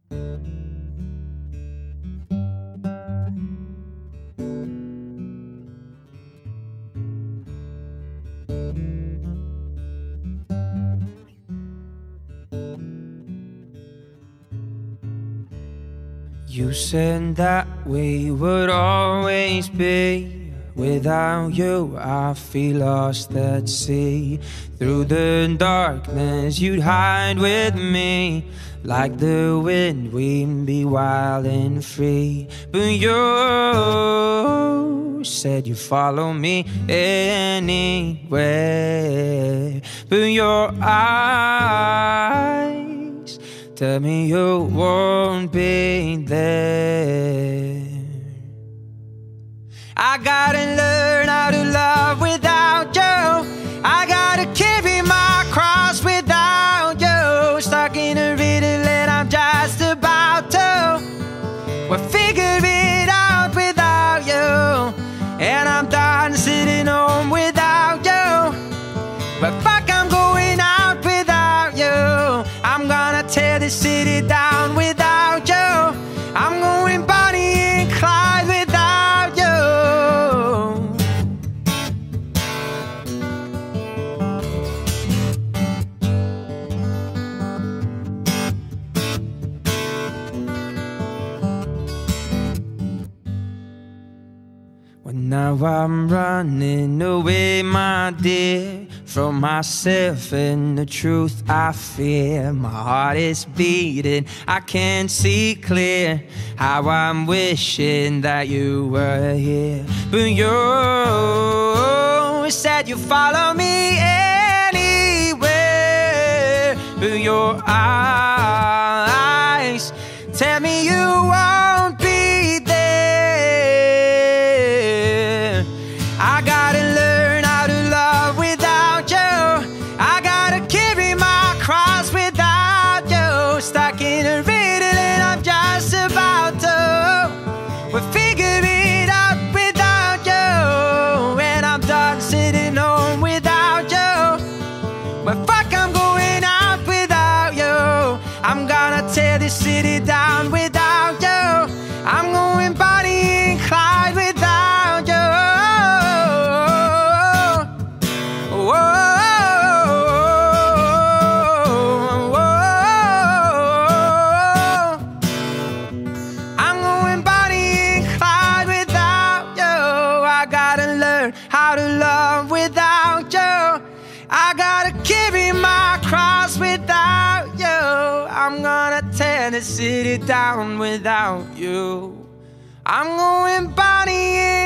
You said that we would always be. Without you, I feel lost at sea. Through the darkness, you'd hide with me. Like the wind, we'd be wild and free. But you said you'd follow me anywhere. But your eyes tell me you won't be there. I gotta learn how to love without you. I gotta carry my cross without you. Stuck in a riddle and I'm just about to figure it out without you. And I'm done sitting home without you. But fuck, I'm going out without you. I'm gonna tear the city down without you. I'm going Bonnie and Clyde without you. Well, now I'm running away, my dear, from myself and the truth I fear. My heart is beating, I can't see clear. How I'm wishing that you were here. But you said you follow me anywhere. But your eyes tell me you won't be there. I gotta learn how to love without you. I gotta carry my cross without you. Stuck in a riddle and I'm just about to figure it out without you. And I'm done sitting home without you. But fuck, I'm going out without you. I'm gonna tear this city down without you. I'm going Bonnie and Clyde without you. How to love without you. I gotta carry my cross without you. I'm gonna tear the city down without you. I'm going Bonnie